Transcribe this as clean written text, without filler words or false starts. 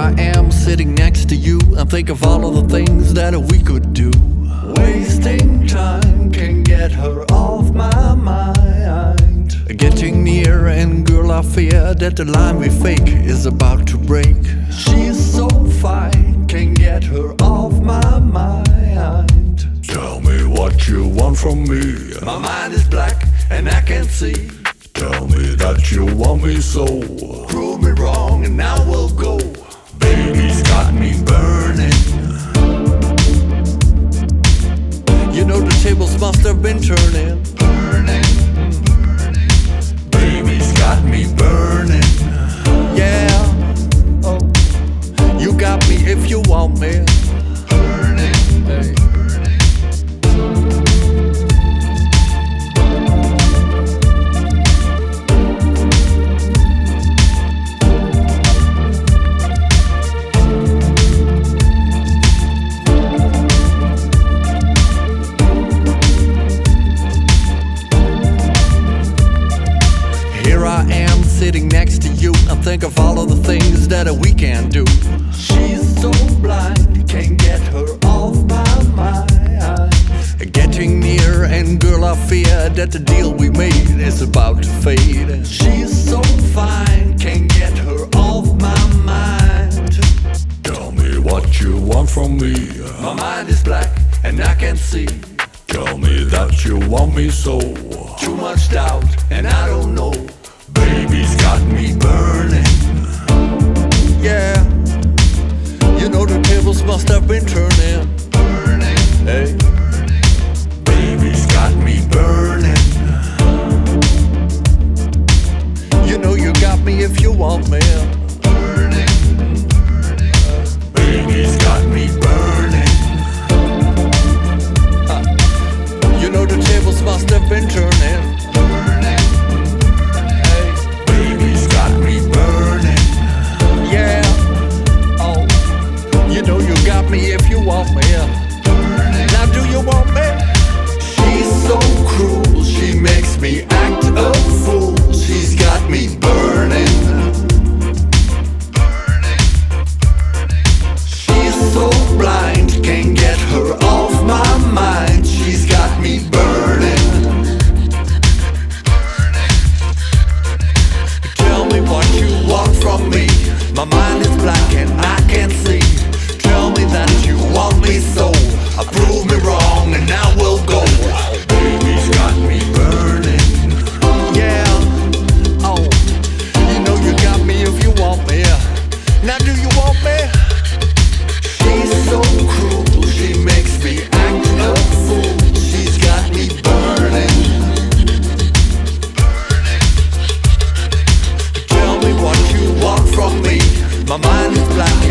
I am sitting next to you and think of all of the things that we could do. Wasting time can get her off my mind. Getting near and girl, I fear that the line we fake is about to break. She's so fine, can get her off my mind. Tell me what you want from me. My mind is black and I can't see. Tell me that you want me so. Prove me wrong and now we'll go. Baby's got me burning. You know the tables must have been turning. Baby's got me burning. Yeah, oh, you got me if you want me. Hey. Here I am sitting next to you and think of all of the things that we can do. She's so blind, can't get her off my mind. Getting near and girl, I fear that the deal we made is about to fade. She's so fine, can't get her off my mind. Tell me what you want from me. My mind is black and I can't see. Tell me that you want me so. Too much doubt and I don't know. Baby's got me burning. Yeah, you know the tables must have been turning. Hey, Baby's got me burning. you know you got me if you want me. Baby's got me burning. You know the tables must have been turning. Baby's got me burning. Yeah, oh, you know you got me if you want me. Now do you want me? She's so cruel, she makes me act a fool. She's got me burning. She's so blind, can't get her off my mind. She's got me burning. Tell me what you want from me. My mind is black and I can't see. Tell me that you want me so. Prove me wrong and now we'll go. Baby's got me burning. Yeah, oh, you know you got me if you want me. Now do you want me? She's so cruel, she makes me act a fool. She's got me burning. Tell me what you want from me. My mind is black